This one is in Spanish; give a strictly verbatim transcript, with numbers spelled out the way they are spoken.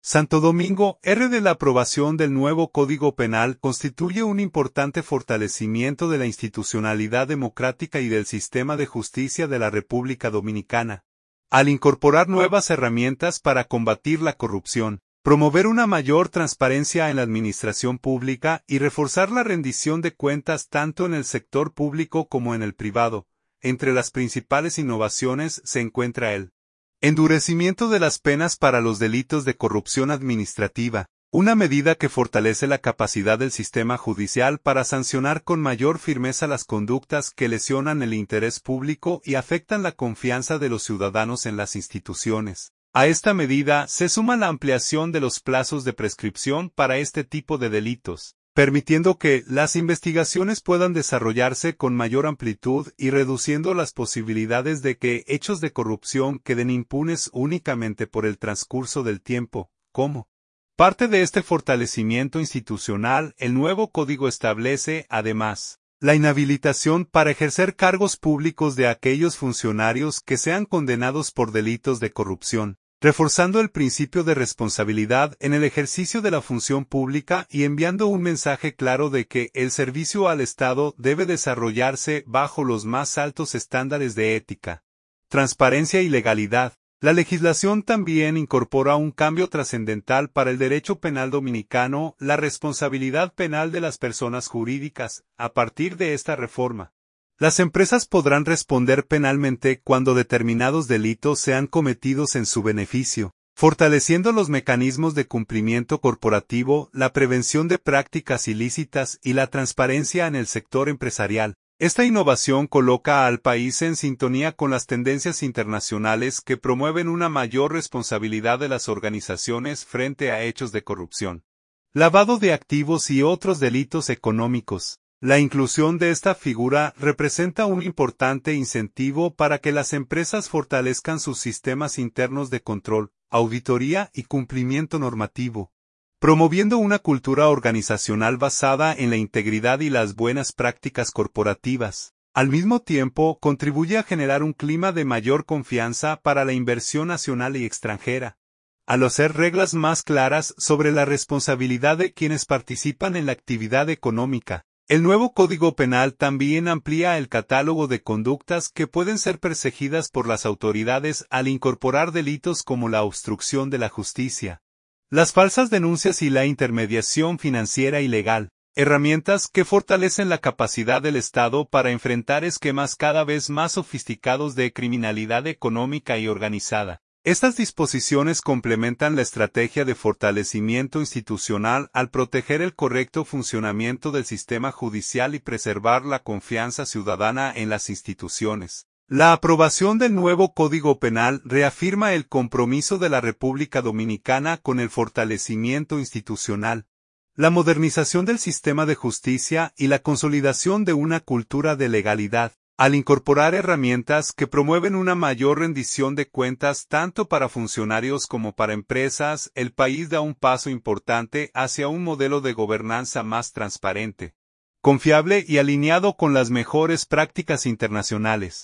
Santo Domingo, R de la aprobación del nuevo Código Penal constituye un importante fortalecimiento de la institucionalidad democrática y del sistema de justicia de la República Dominicana. Al incorporar nuevas herramientas para combatir la corrupción, promover una mayor transparencia en la administración pública y reforzar la rendición de cuentas tanto en el sector público como en el privado, entre las principales innovaciones se encuentra el endurecimiento de las penas para los delitos de corrupción administrativa, una medida que fortalece la capacidad del sistema judicial para sancionar con mayor firmeza las conductas que lesionan el interés público y afectan la confianza de los ciudadanos en las instituciones. A esta medida se suma la ampliación de los plazos de prescripción para este tipo de delitos, permitiendo que las investigaciones puedan desarrollarse con mayor amplitud y reduciendo las posibilidades de que hechos de corrupción queden impunes únicamente por el transcurso del tiempo. Como parte de este fortalecimiento institucional, el nuevo código establece, además, la inhabilitación para ejercer cargos públicos de aquellos funcionarios que sean condenados por delitos de corrupción, reforzando el principio de responsabilidad en el ejercicio de la función pública y enviando un mensaje claro de que el servicio al Estado debe desarrollarse bajo los más altos estándares de ética, transparencia y legalidad. La legislación también incorpora un cambio trascendental para el derecho penal dominicano, la responsabilidad penal de las personas jurídicas. A partir de esta reforma, las empresas podrán responder penalmente cuando determinados delitos sean cometidos en su beneficio, fortaleciendo los mecanismos de cumplimiento corporativo, la prevención de prácticas ilícitas y la transparencia en el sector empresarial. Esta innovación coloca al país en sintonía con las tendencias internacionales que promueven una mayor responsabilidad de las organizaciones frente a hechos de corrupción, lavado de activos y otros delitos económicos. La inclusión de esta figura representa un importante incentivo para que las empresas fortalezcan sus sistemas internos de control, auditoría y cumplimiento normativo, promoviendo una cultura organizacional basada en la integridad y las buenas prácticas corporativas. Al mismo tiempo, contribuye a generar un clima de mayor confianza para la inversión nacional y extranjera, al hacer reglas más claras sobre la responsabilidad de quienes participan en la actividad económica. El nuevo Código Penal también amplía el catálogo de conductas que pueden ser perseguidas por las autoridades al incorporar delitos como la obstrucción de la justicia, las falsas denuncias y la intermediación financiera ilegal, herramientas que fortalecen la capacidad del Estado para enfrentar esquemas cada vez más sofisticados de criminalidad económica y organizada. Estas disposiciones complementan la estrategia de fortalecimiento institucional al proteger el correcto funcionamiento del sistema judicial y preservar la confianza ciudadana en las instituciones. La aprobación del nuevo Código Penal reafirma el compromiso de la República Dominicana con el fortalecimiento institucional, la modernización del sistema de justicia y la consolidación de una cultura de legalidad, al incorporar herramientas que promueven una mayor rendición de cuentas tanto para funcionarios como para empresas. El país da un paso importante hacia un modelo de gobernanza más transparente, confiable y alineado con las mejores prácticas internacionales.